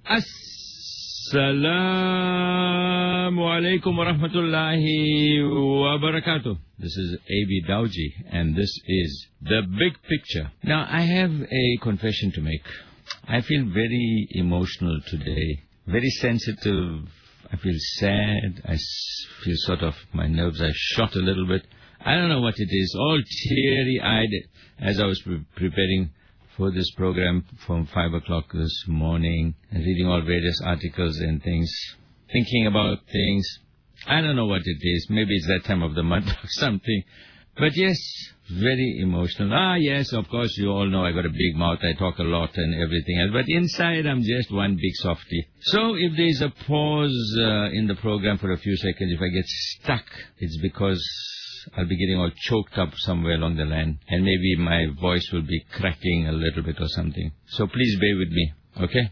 Assalamu alaikum wa rahmatullahi wa barakatuh. This is A.B. Dowji, and this is The Big Picture. Now, I have a confession to make. I feel very emotional today, very sensitive. I feel sad. I feel sort of, my nerves are shot a little bit. I don't know what it is, all teary-eyed as I was preparing for this program from 5 o'clock this morning, and reading all various articles and things, thinking about things. I don't know what it is. Maybe it's that time of the month or something. But yes, very emotional. Yes, of course, you all know I got a big mouth. I talk a lot and everything else. But inside, I'm just one big softie. So if there's a pause in the program for a few seconds, if I get stuck, it's because I'll be getting all choked up somewhere along the line, and maybe my voice will be cracking a little bit or something. So please bear with me, okay?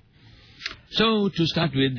So to start with,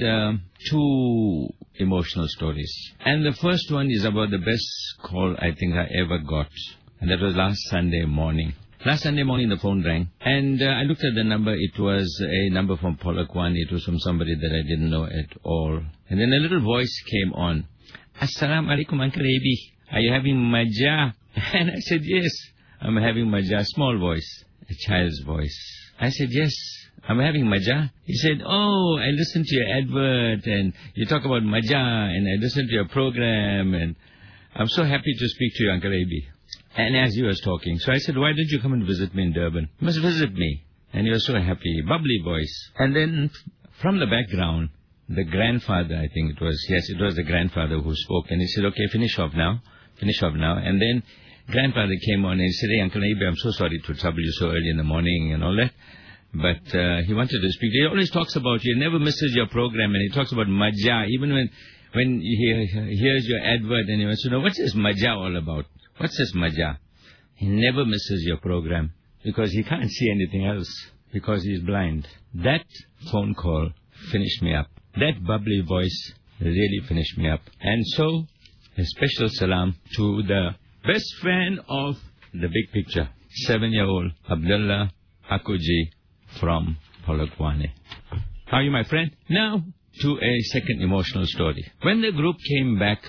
two emotional stories. And the first one is about the best call I think I ever got. And that was last Sunday morning. Last Sunday morning the phone rang, and I looked at the number. It was a number from Polokwane. It was from somebody that I didn't know at all. And then a little voice came on. Assalamu alaikum, Uncle Abi. Are you having maja? And I said, yes, I'm having maja. Small voice, a child's voice. I said, yes, I'm having maja. He said, oh, I listened to your advert, and you talk about maja, and I listened to your program, and I'm so happy to speak to you, Uncle Abi. And as he was talking, so I said, why don't you come and visit me in Durban? You must visit me. And he was so happy, bubbly voice. And then from the background, the grandfather, I think it was, yes, it was the grandfather who spoke, and he said, okay, finish off now. And then grandfather came on and he said, hey, Uncle Abi, I'm so sorry to trouble you so early in the morning and all that. But he wanted to speak. He always talks about you. He never misses your program, and he talks about maja. Even when he hears your advert and he wants to know, what's this maja all about? What's this maja? He never misses your program because he can't see anything else because he's blind. That phone call finished me up. That bubbly voice really finished me up. And so, a special salam to the best friend of The Big Picture, 7-year-old Abdullah Akuji from Polokwane. How are you, my friend? Now, to a second emotional story. When the group came back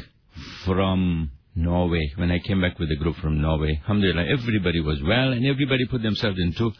from Norway, when I came back with the group from Norway, alhamdulillah, everybody was well, and everybody put themselves into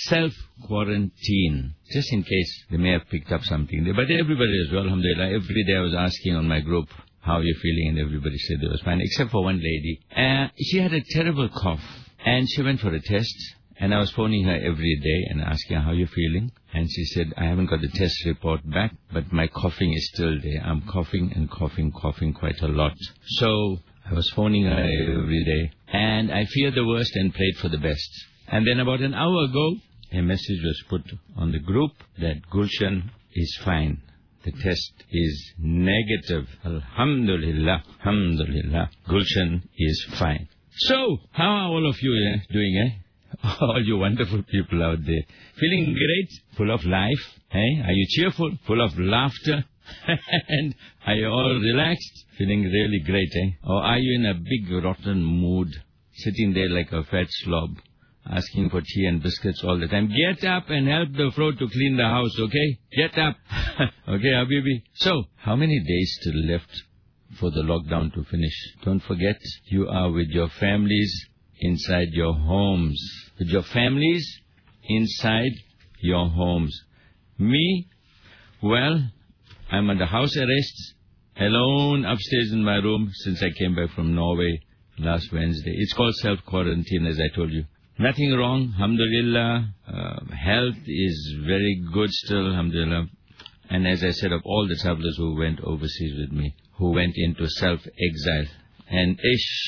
self-quarantine, just in case they may have picked up something. But everybody was well, alhamdulillah. Every day I was asking on my group, how are you feeling? And everybody said they was fine, except for one lady. She had a terrible cough, and she went for a test, and I was phoning her every day and asking her, how are you feeling? And she said, I haven't got the test report back, but my coughing is still there. I'm coughing and coughing quite a lot. So I was phoning her every day, and I feared the worst and prayed for the best. And then about an hour ago, a message was put on the group that Gulshan is fine. The test is negative. Alhamdulillah, alhamdulillah. Gulshan is fine. So, how are all of you doing, All you wonderful people out there. Feeling great? Full of life? Are you cheerful? Full of laughter? And are you all relaxed? Feeling really great, Or are you in a big rotten mood? Sitting there like a fat slob, asking for tea and biscuits all the time. Get up and help the floor to clean the house, okay? Get up. Okay, Habibi. So, how many days still left for the lockdown to finish? Don't forget, you are with your families inside your homes. With your families inside your homes. Me, well, I'm under house arrest, alone upstairs in my room since I came back from Norway last Wednesday. It's called self-quarantine, as I told you. Nothing wrong, alhamdulillah. Health is very good still, alhamdulillah. And as I said, of all the travelers who went overseas with me, who went into self-exile, and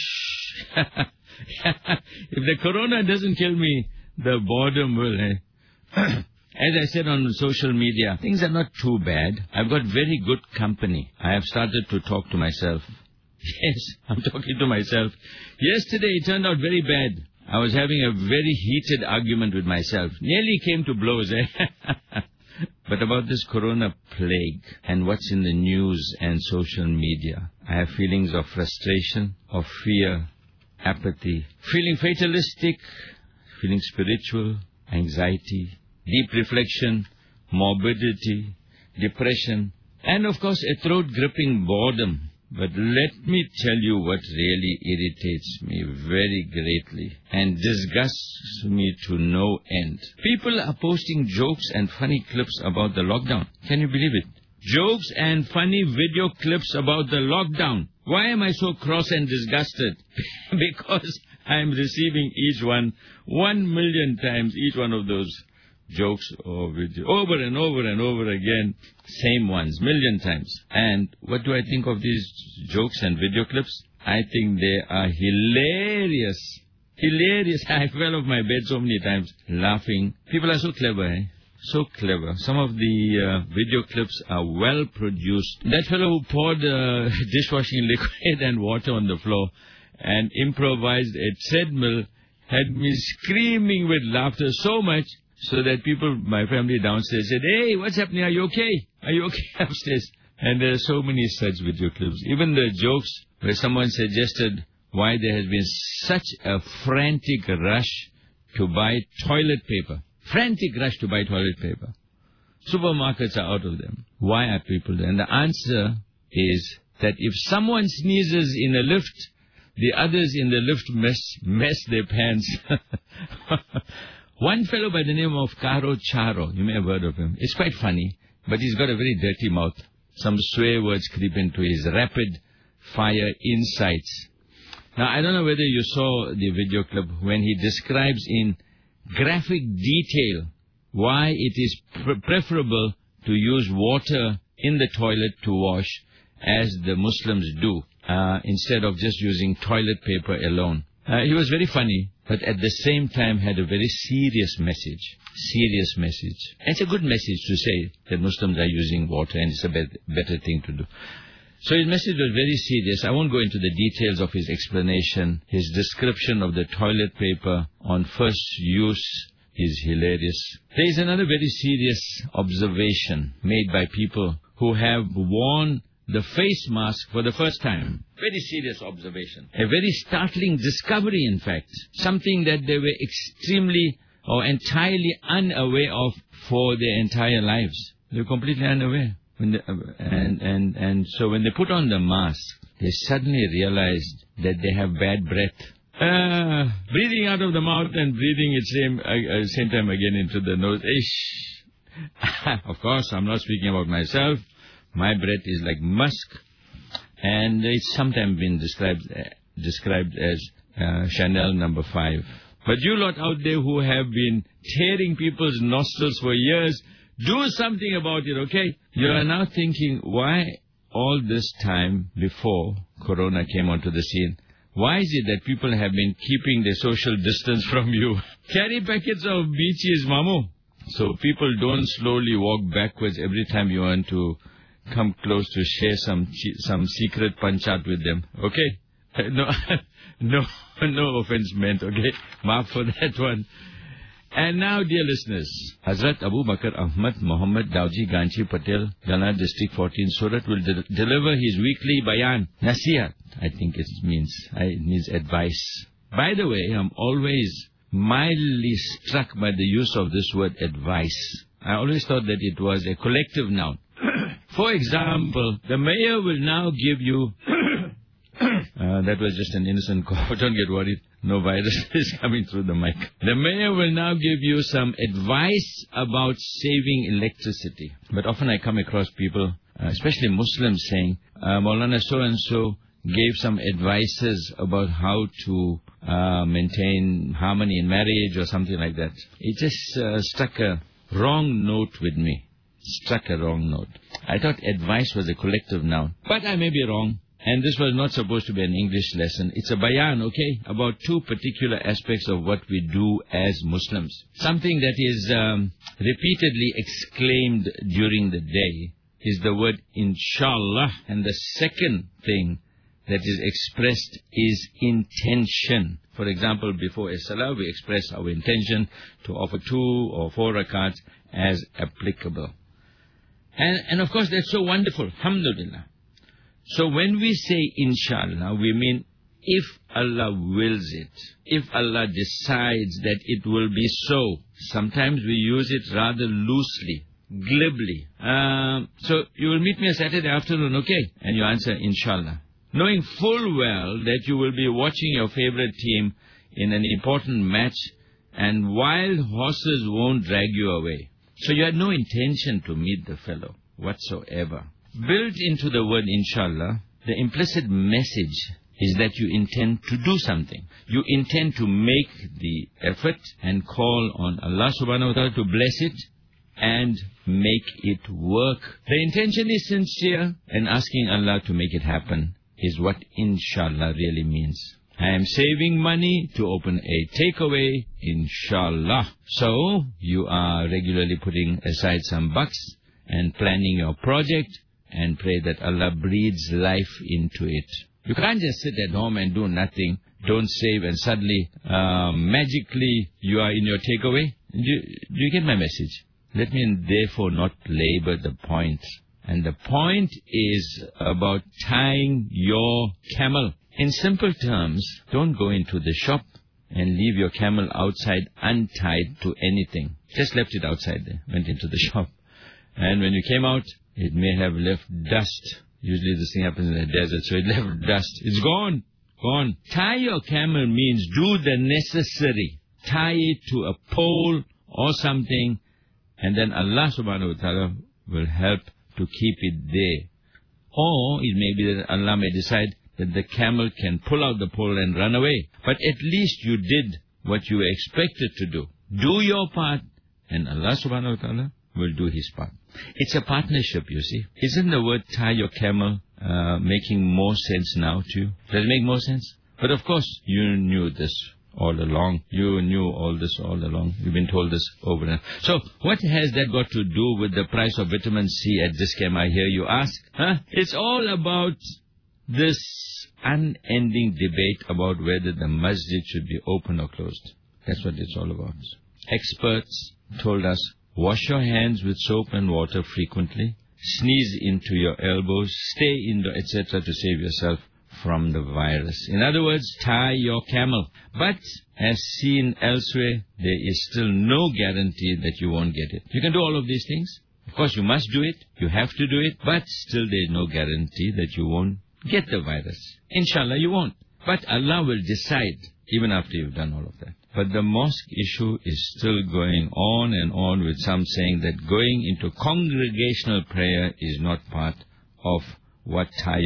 if the corona doesn't kill me, the boredom will. As I said on social media, things are not too bad. I've got very good company. I have started to talk to myself. Yes, I'm talking to myself. Yesterday it turned out very bad. I was having a very heated argument with myself. Nearly came to blows, But about this corona plague and what's in the news and social media, I have feelings of frustration, of fear, apathy, feeling fatalistic, feeling spiritual, anxiety, deep reflection, morbidity, depression, and of course a throat-gripping boredom. But let me tell you what really irritates me very greatly and disgusts me to no end. People are posting jokes and funny clips about the lockdown. Can you believe it? Jokes and funny video clips about the lockdown. Why am I so cross and disgusted? Because I am receiving each one 1 million times, each one of those jokes or videos, over and over and over again, same ones, million times. And what do I think of these jokes and video clips? I think they are hilarious. Hilarious. I fell off my bed so many times laughing. People are so clever, eh? So clever. Some of the video clips are well produced. That fellow who poured dishwashing liquid and water on the floor and improvised a treadmill had me screaming with laughter so much so that people, my family downstairs, said, "Hey, what's happening? Are you okay? Are you okay upstairs?" And there are so many such video clips. Even the jokes where someone suggested why there has been such a frantic rush to buy toilet paper. Frantic rush to buy toilet paper. Supermarkets are out of them. Why are people there? And the answer is that if someone sneezes in a lift, the others in the lift mess their pants. One fellow by the name of Karo Charo, you may have heard of him. It's quite funny, but he's got a very dirty mouth. Some swear words creep into his rapid-fire insights. Now, I don't know whether you saw the video clip when he describes in graphic detail why it is preferable to use water in the toilet to wash, as the Muslims do, instead of just using toilet paper alone. He was very funny, but at the same time had a very serious message. Serious message. And it's a good message to say that Muslims are using water, and it's a better thing to do. So his message was very serious. I won't go into the details of his explanation. His description of the toilet paper on first use is hilarious. There is another very serious observation made by people who have worn the face mask for the first time. Very serious observation. A very startling discovery, in fact. Something that they were extremely or entirely unaware of for their entire lives. They were completely unaware. So when they put on the mask, they suddenly realized that they have bad breath. Breathing out of the mouth and breathing at same time again into the nose. Of course, I'm not speaking about myself. My breath is like musk, and it's sometimes been described as Chanel No. 5. But you lot out there who have been tearing people's nostrils for years, do something about it, okay? You are now thinking, why all this time before Corona came onto the scene, why is it that people have been keeping their social distance from you? Carry packets of beaches, Mamu. So people don't slowly walk backwards every time you want to come close to share some secret panchat with them, okay? No offense meant, okay? Maaf for that one. And now, dear listeners, Hazrat Abu Bakr Ahmad Muhammad Dawji Ganchi Patel, Jalna District 14, Surat, will deliver his weekly bayan, Nasihat. I think it means advice. By the way, I'm always mildly struck by the use of this word advice. I always thought that it was a collective noun. For example, the mayor will now give you... that was just an innocent cough. Don't get worried. No virus is coming through the mic. The mayor will now give you some advice about saving electricity. But often I come across people, especially Muslims, saying, Maulana so-and-so gave some advices about how to maintain harmony in marriage or something like that. It just struck a wrong note with me. Struck a wrong note. I thought advice was a collective noun. But I may be wrong. And this was not supposed to be an English lesson. It's a bayan, okay, about two particular aspects of what we do as Muslims. Something that is repeatedly exclaimed during the day is the word inshallah. And the second thing that is expressed is intention. For example, before a salah, we express our intention to offer 2 or 4 rakats as applicable. And of course, that's so wonderful. Alhamdulillah. So when we say inshallah, we mean if Allah wills it, if Allah decides that it will be so. Sometimes we use it rather loosely. glibly. So you will meet me on Saturday afternoon, okay? And you answer, inshallah. Knowing full well that you will be watching your favorite team in an important match and wild horses won't drag you away. So you had no intention to meet the fellow whatsoever. Built into the word inshallah, the implicit message is that you intend to do something. You intend to make the effort and call on Allah subhanahu wa ta'ala to bless it and make it work. The intention is sincere, and asking Allah to make it happen is what inshallah really means. I am saving money to open a takeaway, inshallah. So, you are regularly putting aside some bucks and planning your project and pray that Allah breathes life into it. You can't just sit at home and do nothing, don't save, and suddenly, magically, you are in your takeaway. Do you get my message? Let me therefore not labor the point. And the point is about tying your camel. In simple terms, don't go into the shop and leave your camel outside untied to anything. Just left it outside there, went into the shop. And when you came out, it may have left dust. Usually this thing happens in the desert, so it left dust. It's gone. Gone. Tie your camel means do the necessary. Tie it to a pole or something, and then Allah subhanahu wa ta'ala will help to keep it there. Or it may be that Allah may decide that the camel can pull out the pole and run away. But at least you did what you were expected to do. Do your part, and Allah subhanahu wa ta'ala will do His part. It's a partnership, you see. Isn't the word tie your camel making more sense now to you? Does it make more sense? But of course, you knew this all along. You knew all this all along. You've been told this over and over. So, what has that got to do with the price of vitamin C at Dis-Chem, I hear you ask? It's all about this unending debate about whether the masjid should be open or closed. That's what it's all about. Experts told us, wash your hands with soap and water frequently, sneeze into your elbows, stay indoor, etc. to save yourself from the virus. In other words, tie your camel. But, as seen elsewhere, there is still no guarantee that you won't get it. You can do all of these things. Of course, you must do it. You have to do it. But still there is no guarantee that you won't get the virus. Inshallah, you won't. But Allah will decide, even after you've done all of that. But the mosque issue is still going on and on, with some saying that going into congregational prayer is not part of what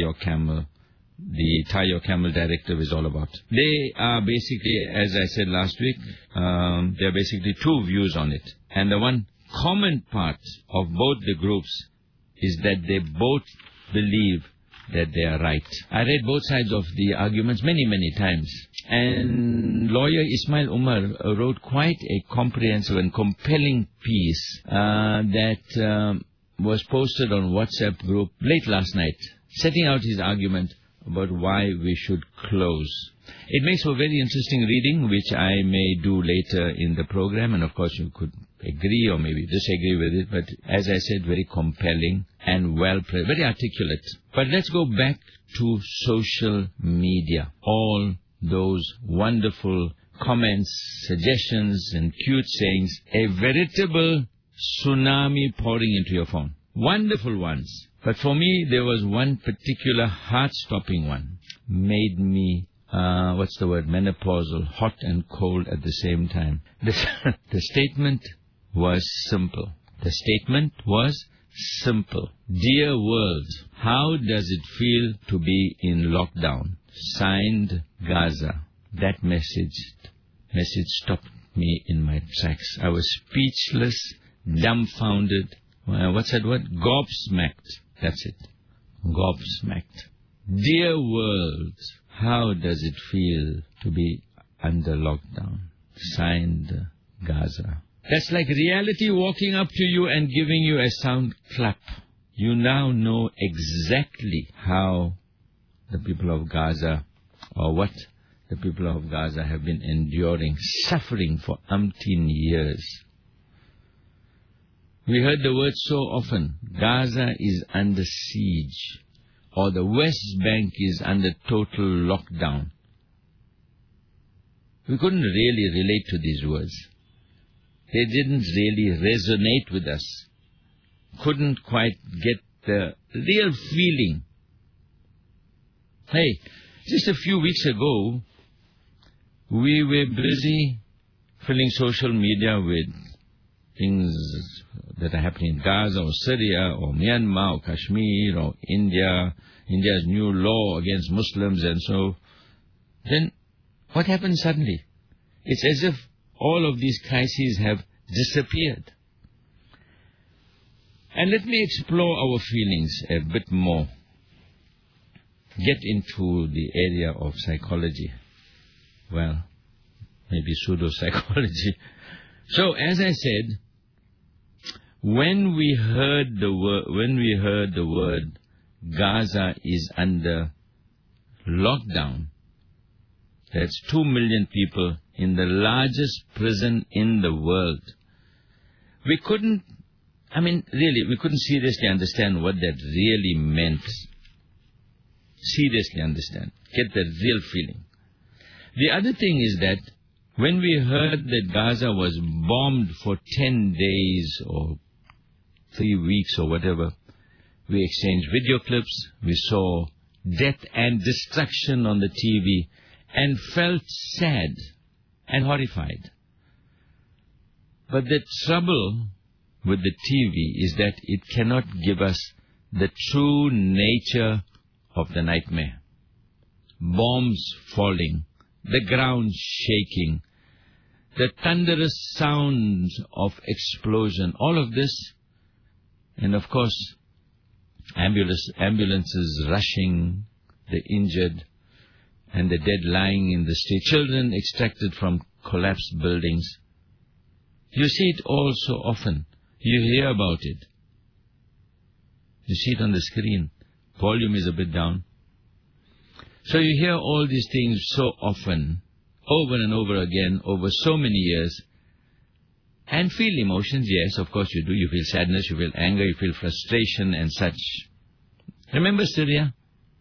the Tie Your Camel Directive is all about. They are basically, as I said last week, there are basically two views on it. And the one common part of both the groups is that they both believe that they are right. I read both sides of the arguments many, many times. And lawyer Ismail Umar wrote quite a comprehensive and compelling piece that was posted on WhatsApp group late last night, setting out his argument about why we should close. It makes for very interesting reading, which I may do later in the program, and of course you could agree or maybe disagree with it, but as I said, very compelling and well-placed, very articulate. But let's go back to social media. All those wonderful comments, suggestions, and cute sayings, a veritable tsunami pouring into your phone. Wonderful ones. But for me, there was one particular heart-stopping one. Made me, menopausal, hot and cold at the same time. The statement was simple. The statement was simple. Dear world, how does it feel to be in lockdown? Signed, Gaza. That message stopped me in my tracks. I was speechless, dumbfounded. What's that word? Gobsmacked. That's it. Gobsmacked. Dear world, how does it feel to be under lockdown? Signed, Gaza. That's like reality walking up to you and giving you a sound clap. You now know exactly how the people of Gaza, or what the people of Gaza have been enduring, suffering for umpteen years. We heard the word so often, Gaza is under siege, or the West Bank is under total lockdown. We couldn't really relate to these words. They didn't really resonate with us. couldn't quite get the real feeling. Hey, just a few weeks ago, we were busy filling social media with things that are happening in Gaza or Syria or Myanmar or Kashmir or India, India's new law against Muslims and so. Then what happened suddenly? It's as if all of these crises have disappeared. And let me explore our feelings a bit more. Get into the area of psychology. Well, maybe pseudo-psychology. So, as I said, when we heard the word Gaza is under lockdown, that's 2 million people in the largest prison in the world, we couldn't seriously understand what that really meant. Seriously understand. Get the real feeling. The other thing is that when we heard that Gaza was bombed for 10 days or 3 weeks or whatever, we exchanged video clips, we saw death and destruction on the TV, and felt sad and horrified. But the trouble with the TV is that it cannot give us the true nature of the nightmare. Bombs falling, the ground shaking, the thunderous sounds of explosion, all of this, and of course, ambulances rushing, the injured, and the dead lying in the street, children extracted from collapsed buildings. You see it all so often. You hear about it. You see it on the screen. Volume is a bit down. So you hear all these things so often, over and over again, over so many years, and feel emotions. Yes, of course you do. You feel sadness, you feel anger, you feel frustration and such. Remember Syria?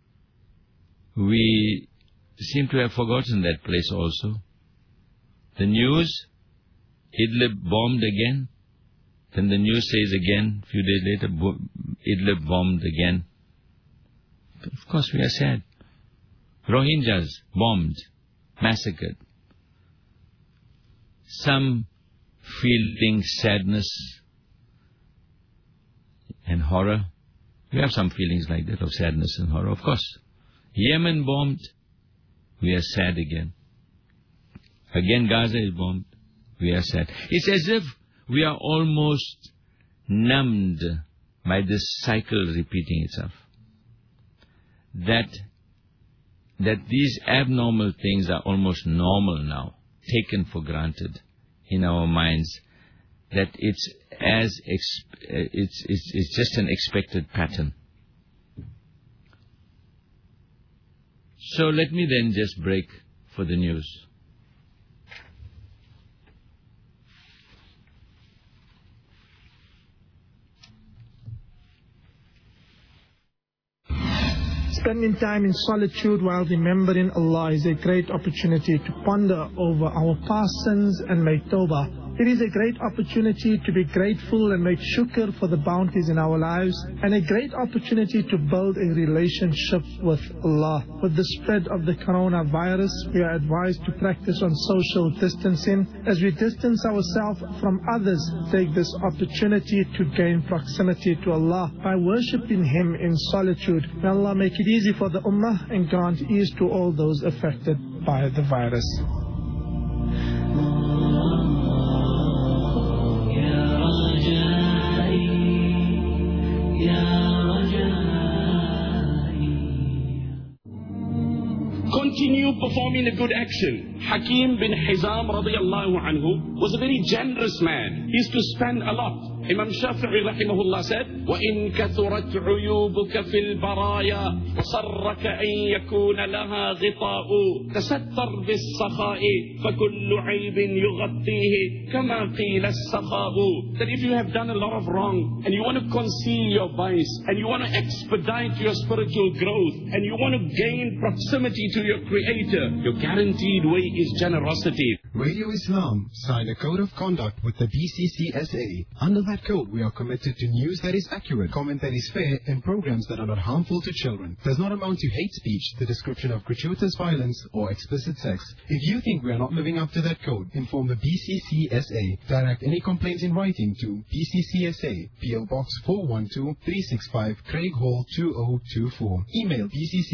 We seem to have forgotten that place also. The news, Idlib bombed again. Then the news says again, a few days later, Idlib bombed again. Of course we are sad. Rohingyas bombed, massacred. Some feeling sadness and horror. We have some feelings like that of sadness and horror, of course. Yemen bombed, we are sad again. Again Gaza is bombed, we are sad. It's as if we are almost numbed by this cycle repeating itself. That these abnormal things are almost normal now, taken for granted in our minds, that it's just an expected pattern. So let me then just break for the news. Spending time in solitude while remembering Allah is a great opportunity to ponder over our past sins and make tawbah. It is a great opportunity to be grateful and make shukr for the bounties in our lives, and a great opportunity to build a relationship with Allah. With the spread of the coronavirus, we are advised to practice on social distancing. As we distance ourselves from others, take this opportunity to gain proximity to Allah by worshipping Him in solitude. May Allah make it easy for the Ummah and grant ease to all those affected by the virus. Continue performing a good action. Hakim bin Hizam radiyallahu anhu was a very generous man. He used to spend a lot. Imam Shafi'i rahimahullah said, وَإِن كَثُرَتْ عُيُوبُكَ فِي الْبَرَايَا وَصَرَّكَ أَن يَكُونَ لَهَا غِطَاءُ تَسَتَّرْ بِالسَّخَاءِ فَكُلُّ عَيْبٍ يُغَطِّيهِ كَمَا قِيلَ السَّخَاءُ. That if you have done a lot of wrong and you want to conceal your vice and you want to expedite your spiritual growth and you want to gain proximity to your Creator, your guaranteed way is generosity. Radio Islam signed a code of conduct with the BCCSA. Under that code, we are committed to news that is accurate, comment that is fair, and programs that are not harmful to children. Does not amount to hate speech, the description of gratuitous violence, or explicit sex. If you think we are not living up to that code, inform the BCCSA. Direct any complaints in writing to BCCSA, PO Box 412-365, Craig Hall 2024. Email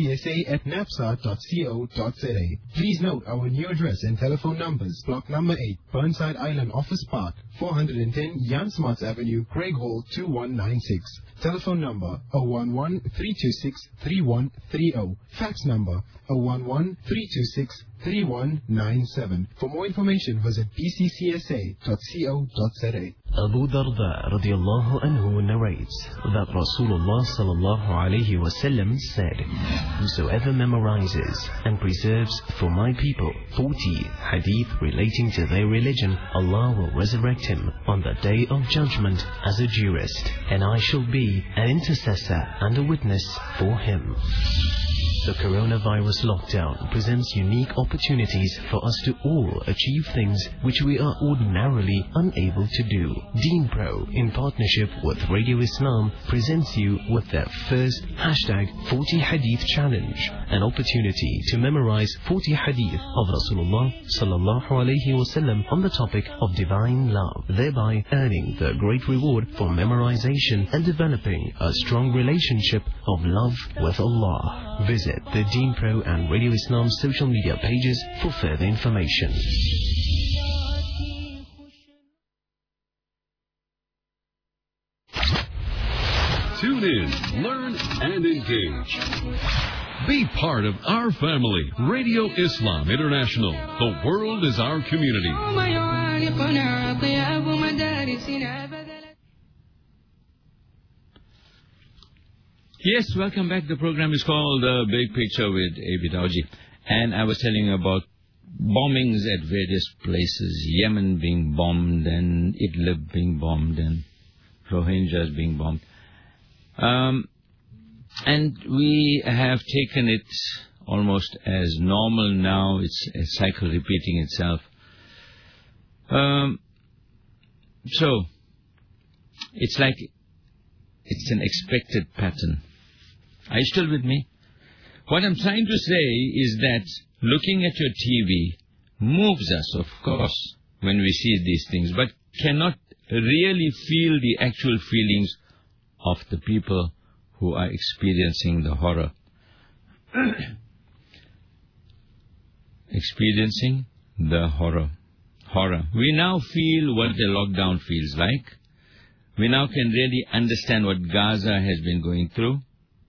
bccsa@napsa.co.za. Please note our new address and telephone numbers. Block number 8, Burnside Island Office Park, 410 Jan Smarts Avenue, Craig Hall 2196. Telephone number 011-326-3130. Fax number 011-326-3197. For more information, visit bccsa.co.za. Abu Darda radiallahu anhu narrates that Rasulullah sallallahu alayhi wasallam said, "Whosoever memorizes and preserves for my people 40 hadith relating to their religion, Allah will resurrect him on the day of judgment as a jurist, and I shall be an intercessor and a witness for him." The coronavirus lockdown presents unique opportunities for us to all achieve things which we are ordinarily unable to do. DeenPro, in partnership with Radio Islam, presents you with their first #40 Hadith Challenge, an opportunity to memorize 40 hadith of Rasulullah sallallahu alayhi wasallam on the topic of divine love, thereby earning the great reward for memorization and developing a strong relationship of love with Allah. Visit the DeenPro and Radio Islam social media pages for further information. Tune in, learn, and engage. Be part of our family. Radio Islam International. The world is our community. Yes, welcome back. The program is called The Big Picture with A.B. Dawji. And I was telling you about bombings at various places. Yemen being bombed, and Idlib being bombed, and Rohingyas being bombed. And we have taken it almost as normal now. It's a cycle repeating itself. So, it's like it's an expected pattern. Are you still with me? What I'm trying to say is that looking at your TV moves us, of course, when we see these things, but cannot really feel the actual feelings of the people who are experiencing the horror. Experiencing the horror. We now feel what the lockdown feels like. We now can really understand what Gaza has been going through.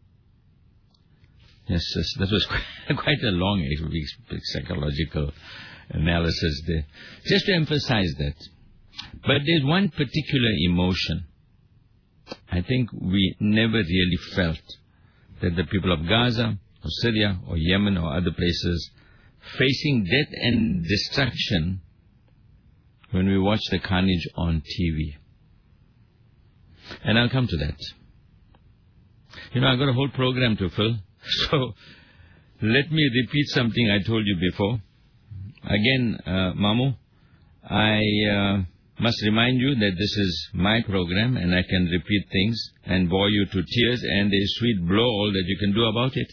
Yes, that was quite a long psychological analysis there. Just to emphasize that. But there's one particular emotion I think we never really felt, that the people of Gaza or Syria or Yemen or other places facing death and destruction when we watch the carnage on TV. And I'll come to that. You know, I've got a whole program to fill, so let me repeat something I told you before. Again, Mamu, I must remind you that this is my program and I can repeat things and bore you to tears, and there's sweet blow-all that you can do about it.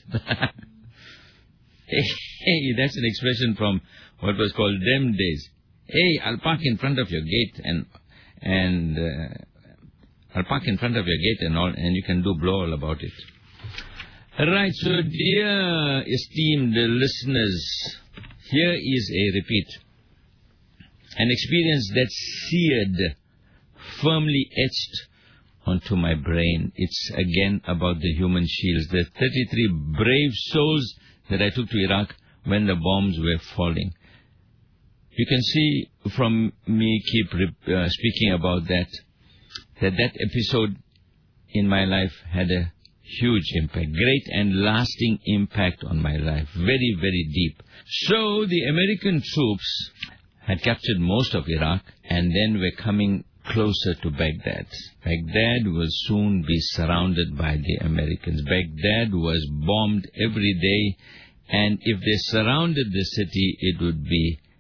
Hey, that's an expression from what was called them days. Hey, I'll park in front of your gate and I'll park in front of your gate and all, and you can do blow-all about it. Right, so dear esteemed listeners, here is a repeat. An experience that's seared, firmly etched onto my brain. It's again about the human shields, the 33 brave souls that I took to Iraq when the bombs were falling. You can see from me keep speaking about that episode in my life had a huge impact, great and lasting impact on my life, very, very deep. So the American troops had captured most of Iraq and then were coming closer to Baghdad. Baghdad will soon be surrounded by the Americans. Baghdad was bombed every day, and if they surrounded the city, it would be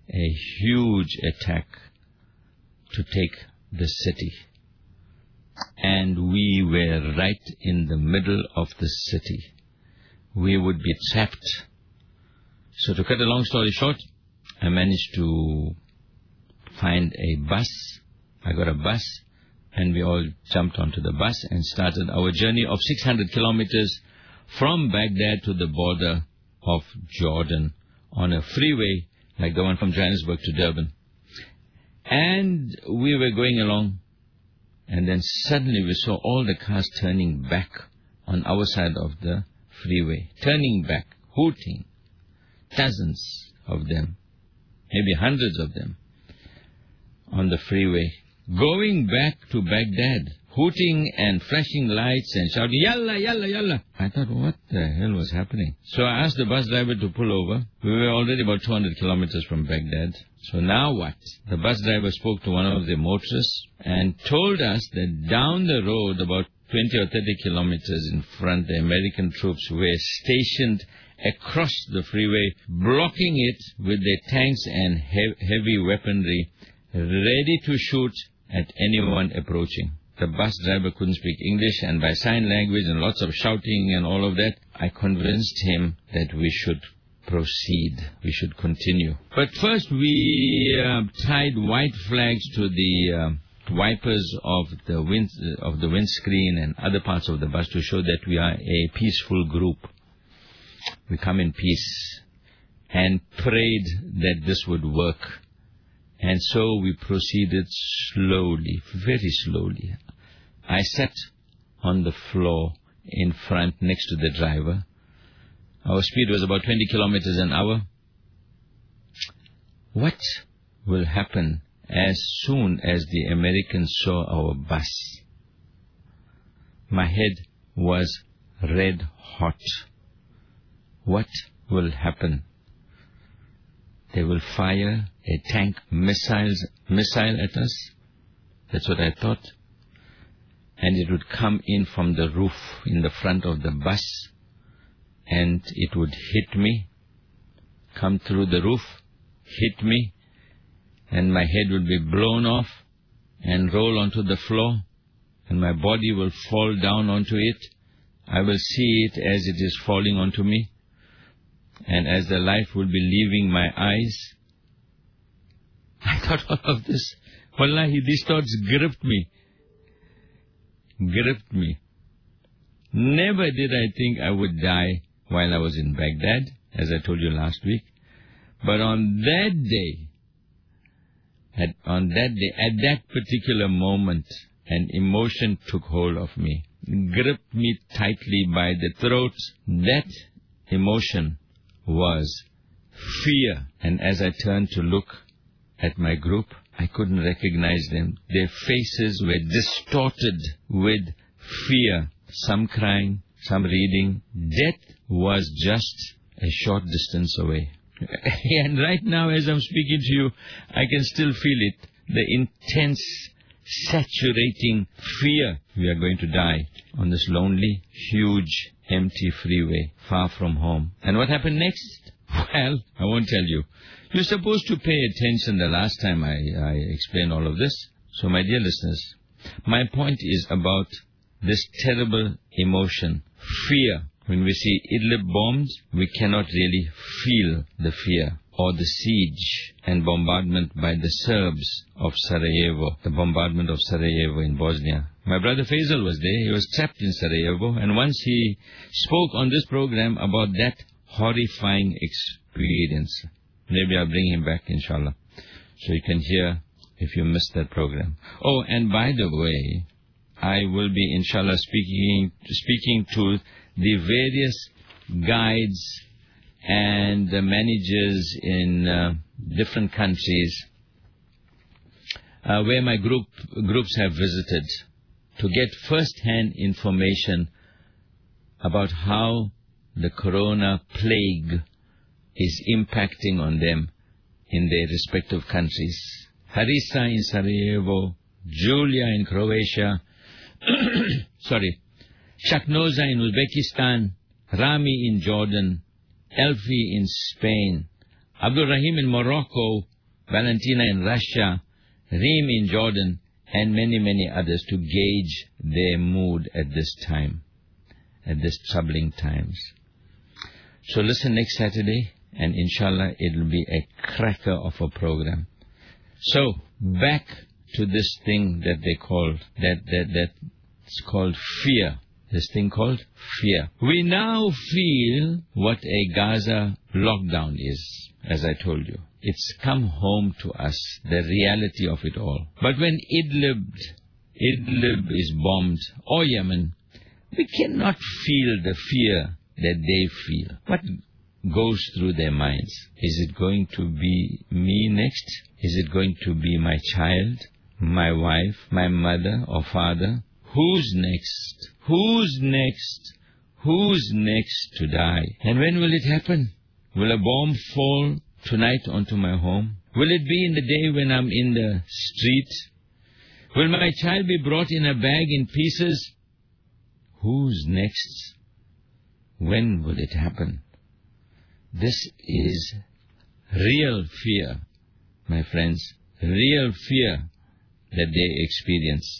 a huge attack to take the city. And we were right in the middle of the city. We would be trapped. So to cut a long story short, I managed to find a bus. I got a bus, and we all jumped onto the bus and started our journey of 600 kilometers from Baghdad to the border of Jordan on a freeway like the one from Johannesburg to Durban. And we were going along, and then suddenly we saw all the cars turning back on our side of the freeway, turning back, hooting, dozens of them, maybe hundreds of them, on the freeway, going back to Baghdad, hooting and flashing lights and shouting, "Yalla, yalla, yalla." I thought, what the hell was happening? So I asked the bus driver to pull over. We were already about 200 kilometers from Baghdad. So now what? The bus driver spoke to one of the motorists and told us that down the road, about 20 or 30 kilometers in front, the American troops were stationed across the freeway, blocking it with their tanks and heavy weaponry, ready to shoot at anyone approaching. The bus driver couldn't speak English, and by sign language and lots of shouting and all of that, I convinced him that we should proceed, we should continue. But first we tied white flags to the wipers of the windscreen and other parts of the bus to show that we are a peaceful group. We come in peace, and prayed that this would work. And so we proceeded slowly, very slowly. I sat on the floor in front next to the driver. Our speed was about 20 kilometers an hour. What will happen as soon as the Americans saw our bus? My head was red hot. What will happen? They will fire a tank missile at us. That's what I thought. And it would come in from the roof in the front of the bus, and it would hit me, come through the roof, hit me, and my head would be blown off and roll onto the floor, and my body will fall down onto it. I will see it as it is falling onto me, and as the life will be leaving my eyes. I thought all of this. Wallahi, these thoughts gripped me. Never did I think I would die while I was in Baghdad, as I told you last week. But on that day, at that particular moment, an emotion took hold of me, gripped me tightly by the throat. That emotion was fear. And as I turned to look at my group, I couldn't recognize them. Their faces were distorted with fear. Some crying, some reading. Death was just a short distance away. And right now, as I'm speaking to you, I can still feel it. The intense, saturating fear. We are going to die on this lonely, huge, empty freeway, far from home. And what happened next? Well, I won't tell you. You're supposed to pay attention the last time I explained all of this. So, my dear listeners, my point is about this terrible emotion, fear. When we see Idlib bombed, we cannot really feel the fear. Or the siege and bombardment by the Serbs of Sarajevo, the bombardment of Sarajevo in Bosnia. My brother Faisal was there. He was trapped in Sarajevo, and once he spoke on this program about that horrifying experience. Maybe I'll bring him back, inshallah, so you can hear if you missed that program. Oh, and by the way, I will be, inshallah, speaking to the various guides and the managers in different countries where my groups have visited, to get first-hand information about how the corona plague is impacting on them in their respective countries. Harisa in Sarajevo, Julia in Croatia, Shaknoza in Uzbekistan, Rami in Jordan, Elfi in Spain, Abdul Rahim in Morocco, Valentina in Russia, Reem in Jordan, and many, many others to gauge their mood at this time, at this troubling times. So listen next Saturday, and inshallah it'll be a cracker of a program. So, back to this thing that they call, that's called fear. This thing called fear. We now feel what a Gaza lockdown is, as I told you. It's come home to us, the reality of it all. But when Idlib is bombed, or Yemen, we cannot feel the fear that they feel. What goes through their minds? Is it going to be me next? Is it going to be my child, my wife, my mother or father? Who's next? Who's next? Who's next to die? And when will it happen? Will a bomb fall tonight onto my home? Will it be in the day when I'm in the street? Will my child be brought in a bag in pieces? Who's next? When will it happen? This is real fear, my friends, real fear that they experience.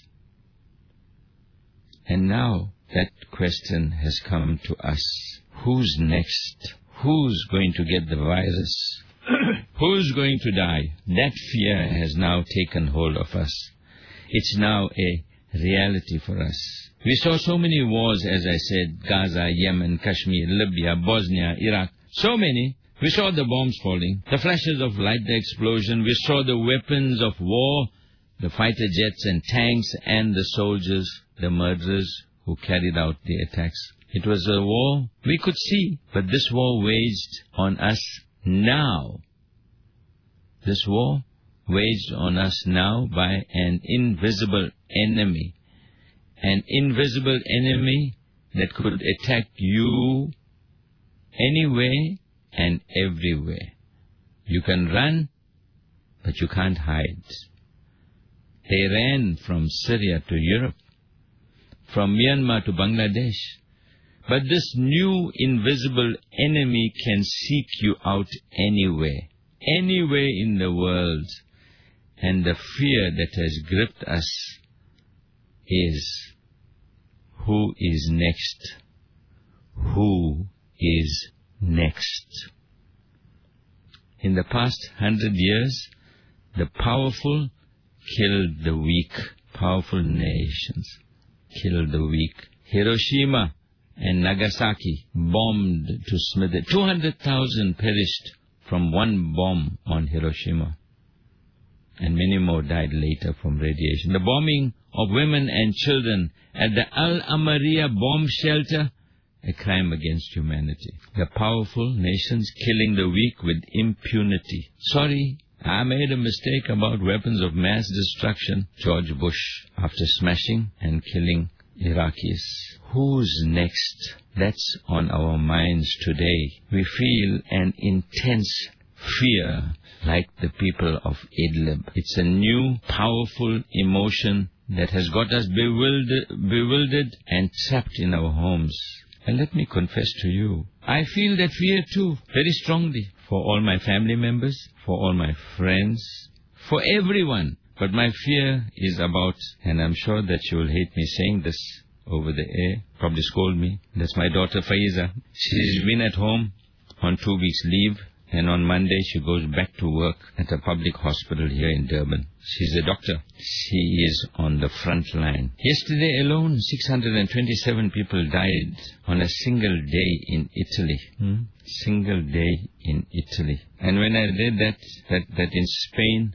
And now that question has come to us. Who's next? Who's going to get the virus? Who's going to die? That fear has now taken hold of us. It's now a reality for us. We saw so many wars, as I said, Gaza, Yemen, Kashmir, Libya, Bosnia, Iraq, so many. We saw the bombs falling, the flashes of light, the explosion. We saw the weapons of war, the fighter jets and tanks, and the soldiers, the murderers who carried out the attacks. It was a war we could see, but this war waged on us now. This war waged on us now by an invisible enemy. An invisible enemy that could attack you anywhere and everywhere. You can run, but you can't hide. They ran from Syria to Europe, from Myanmar to Bangladesh. But this new invisible enemy can seek you out anywhere in the world. And the fear that has gripped us is, who is next? Who is next? In the past 100 years, the powerful killed the weak. Powerful nations killed the weak. Hiroshima and Nagasaki bombed to smithereens. 200,000 perished from one bomb on Hiroshima. And many more died later from radiation. The bombing of women and children at the Al-Amariya bomb shelter, a crime against humanity. The powerful nations killing the weak with impunity. Sorry, I made a mistake about weapons of mass destruction. George Bush, after smashing and killing Iraqis. Who's next? That's on our minds today. We feel an intense fear like the people of Idlib. It's a new, powerful emotion that has got us bewildered and trapped in our homes. And let me confess to you, I feel that fear too, very strongly, for all my family members, for all my friends, for everyone. But my fear is about, and I'm sure that you will hate me saying this over the air, probably scold me, that's my daughter Faiza. She's been at home on 2 weeks leave, and on Monday she goes back to work at a public hospital here in Durban. She's a doctor. She is on the front line. Yesterday alone, 627 people died on a single day in Italy. Single day in Italy. And when I read that in Spain,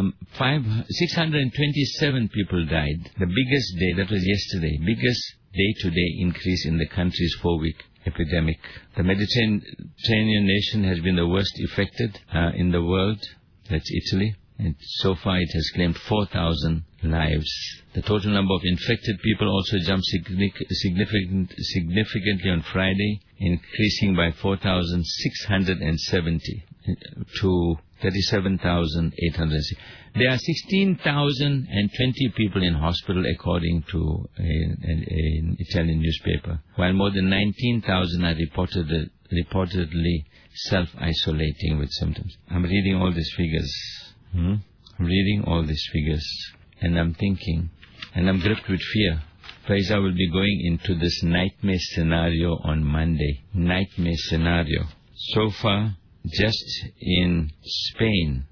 627 people died. The biggest day, that was yesterday, biggest day-to-day increase in the country's 4-week epidemic. The Mediterranean nation has been the worst affected in the world. That's Italy. And so far it has claimed 4,000 lives. The total number of infected people also jumped significantly on Friday, increasing by 4,670 to 37,800. There are 16,020 people in hospital, according to an Italian newspaper, while more than 19,000 are reportedly self-isolating with symptoms. I'm reading all these figures. reading all these figures, and I'm thinking, and I'm gripped with fear. Faiza will be going into this nightmare scenario on Monday. Nightmare scenario. So far, just in Spain,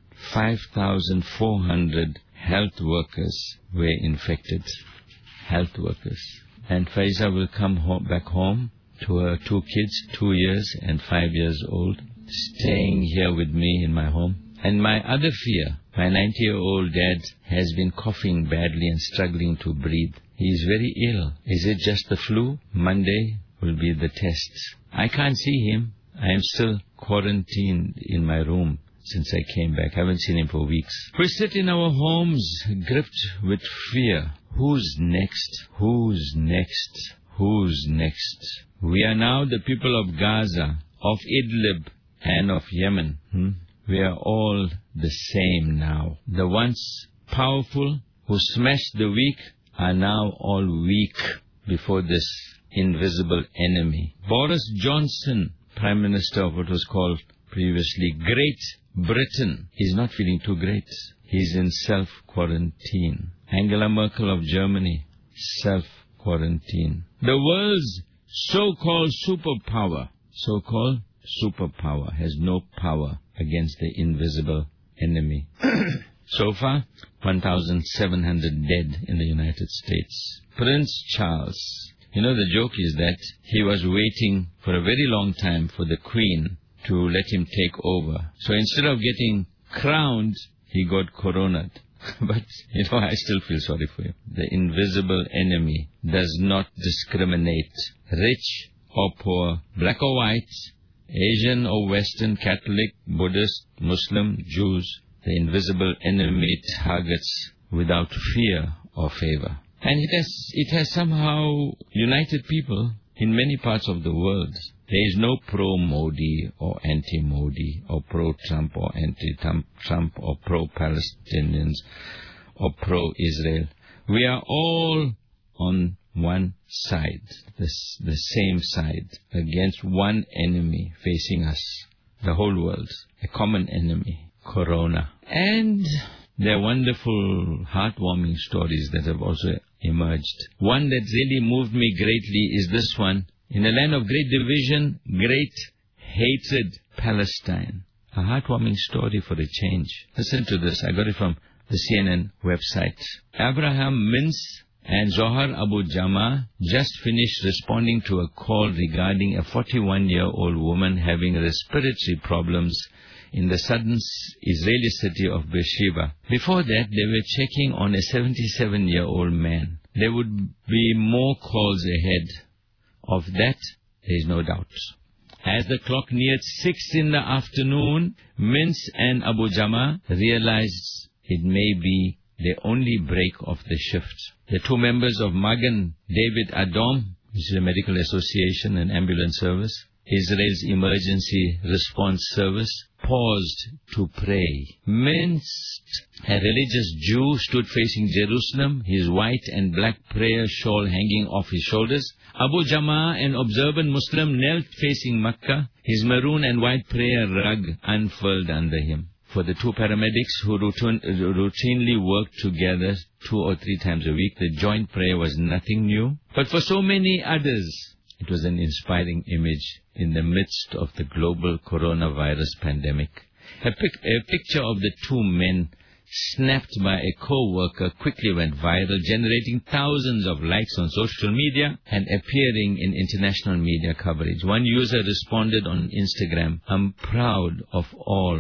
5,400 health workers were infected. Health workers. And Faiza will come back home to her 2 kids, 2 years and 5 years old, staying here with me in my home. And my other fear, my 90-year-old dad has been coughing badly and struggling to breathe. He is very ill. Is it just the flu? Monday will be the tests. I can't see him. I am still quarantined in my room since I came back. I haven't seen him for weeks. We sit in our homes gripped with fear. Who's next? Who's next? Who's next? We are now the people of Gaza, of Idlib, and of Yemen. We are all the same now. The once powerful who smashed the weak are now all weak before this invisible enemy. Boris Johnson, Prime Minister of what was called previously Great Britain, is not feeling too great. He's in self-quarantine. Angela Merkel of Germany, self-quarantine. The world's so-called superpower has no power against the invisible enemy. So far, 1,700 dead in the United States. Prince Charles, the joke is that he was waiting for a very long time for the Queen to let him take over. So instead of getting crowned, he got coronaed. But, I still feel sorry for him. The invisible enemy does not discriminate. Rich or poor, black or white, Asian or Western, Catholic, Buddhist, Muslim, Jews. The invisible enemy targets without fear or favor. And it has somehow united people in many parts of the world. There is no pro-Modi or anti-Modi or pro-Trump or anti-Trump or pro-Palestinians or pro-Israel. We are all on one side, the same side, against one enemy facing us, the whole world, a common enemy, Corona. And there are wonderful, heartwarming stories that have also emerged. One that really moved me greatly is this one. In a land of great division, great hatred, Palestine. A heartwarming story for a change. Listen to this. I got it from the CNN website. Abraham Mintz and Zohar Abu Jama just finished responding to a call regarding a 41-year-old woman having respiratory problems in the southern Israeli city of Beersheba. Before that, they were checking on a 77-year-old man. There would be more calls ahead. Of that, there is no doubt. As the clock neared 6 in the afternoon, Mintz and Abu Jama realized it may be the only break of the shift. The 2 members of Magen David Adom, which is a medical association and ambulance service, Israel's emergency response service, paused to pray. Mintz, a religious Jew, stood facing Jerusalem, his white and black prayer shawl hanging off his shoulders. Abu Jama, an observant Muslim, knelt facing Mecca, his maroon and white prayer rug unfurled under him. For the 2 paramedics who routinely worked together 2 or 3 times a week, the joint prayer was nothing new. But for so many others, it was an inspiring image in the midst of the global coronavirus pandemic. A picture of the 2 men snapped by a co-worker quickly went viral, generating thousands of likes on social media and appearing in international media coverage. One user responded on Instagram, I'm proud of all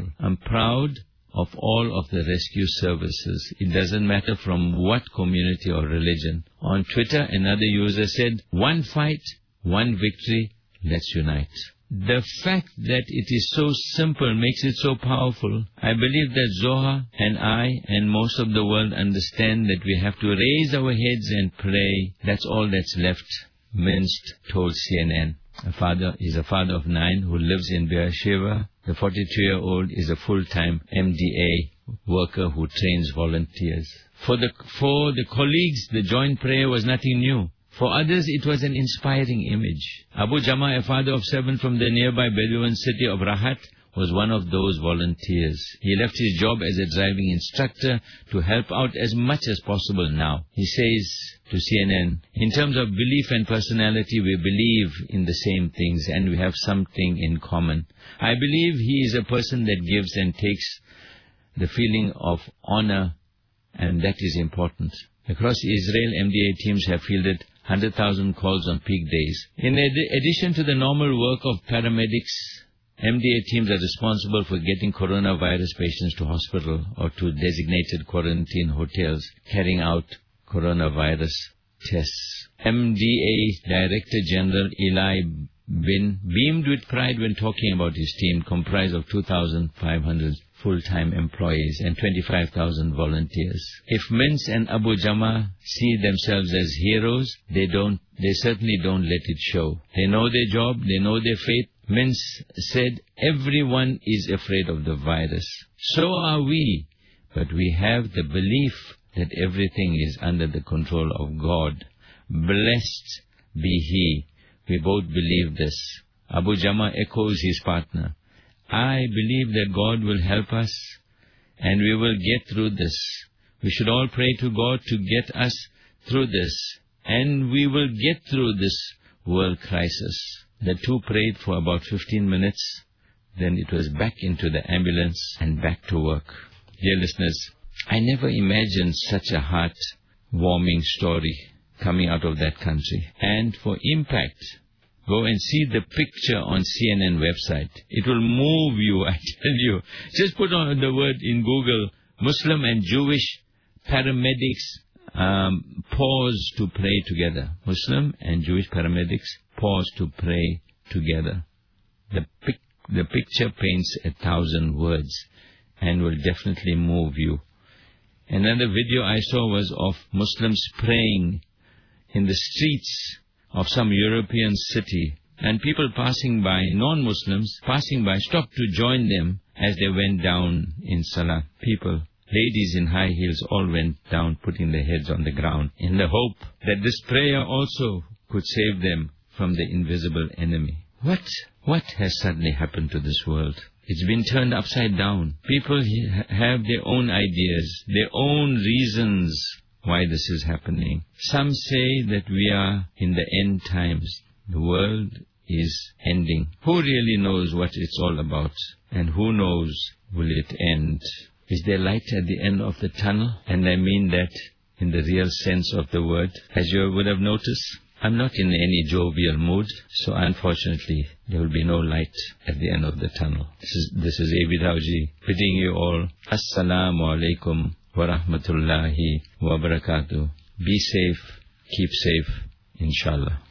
of the rescue services. It doesn't matter from what community or religion. On Twitter, another user said, one fight, one victory, let's unite. The fact that it is so simple makes it so powerful. I believe that Zohar and I and most of the world understand that we have to raise our heads and pray. That's all that's left, Mintz told CNN. He's a father of 9 who lives in Beersheba. The 42-year-old is a full-time MDA worker who trains volunteers. For the colleagues, the joint prayer was nothing new. For others, it was an inspiring image. Abu Jama, a father of 7 from the nearby Bedouin city of Rahat, was one of those volunteers. He left his job as a driving instructor to help out as much as possible now. He says to CNN, in terms of belief and personality, we believe in the same things and we have something in common. I believe he is a person that gives and takes the feeling of honor, and that is important. Across Israel, MDA teams have fielded 100,000 calls on peak days. In addition to the normal work of paramedics, MDA teams are responsible for getting coronavirus patients to hospital or to designated quarantine hotels, carrying out coronavirus tests. MDA Director General Eli Bin beamed with pride when talking about his team, comprised of 2,500 full-time employees and 25,000 volunteers. If Mince and Abu Jama see themselves as heroes, they certainly don't let it show. They know their job, they know their fate. Mince said, everyone is afraid of the virus. So are we, but we have the belief that everything is under the control of God. Blessed be He. We both believe this. Abu Jama echoes his partner. I believe that God will help us and we will get through this. We should all pray to God to get us through this, and we will get through this world crisis. The two prayed for about 15 minutes. Then it was back into the ambulance and back to work. Dear listeners, I never imagined such a heart-warming story coming out of that country. And for impact, go and see the picture on CNN website. It will move you, I tell you. Just put on the word in Google, Muslim and Jewish paramedics pause to pray together. Muslim and Jewish paramedics pause to pray together. The picture paints 1,000 words and will definitely move you. Another video I saw was of Muslims praying in the streets of some European city, and people passing by, non-Muslims passing by, stopped to join them as they went down in Salah. People, ladies in high heels, all went down, putting their heads on the ground, in the hope that this prayer also could save them from the invisible enemy. What has suddenly happened to this world? It's been turned upside down. People have their own ideas, their own reasons why this is happening. Some say that we are in the end times. The world is ending. Who really knows what it's all about? And who knows, will it end? Is there light at the end of the tunnel? And I mean that in the real sense of the word. As you would have noticed, I'm not in any jovial mood, so unfortunately there will be no light at the end of the tunnel. This is A.B. Dawji bidding you all Assalamu alaikum wa rahmatullahi wa barakatuh. Be safe, keep safe, inshallah.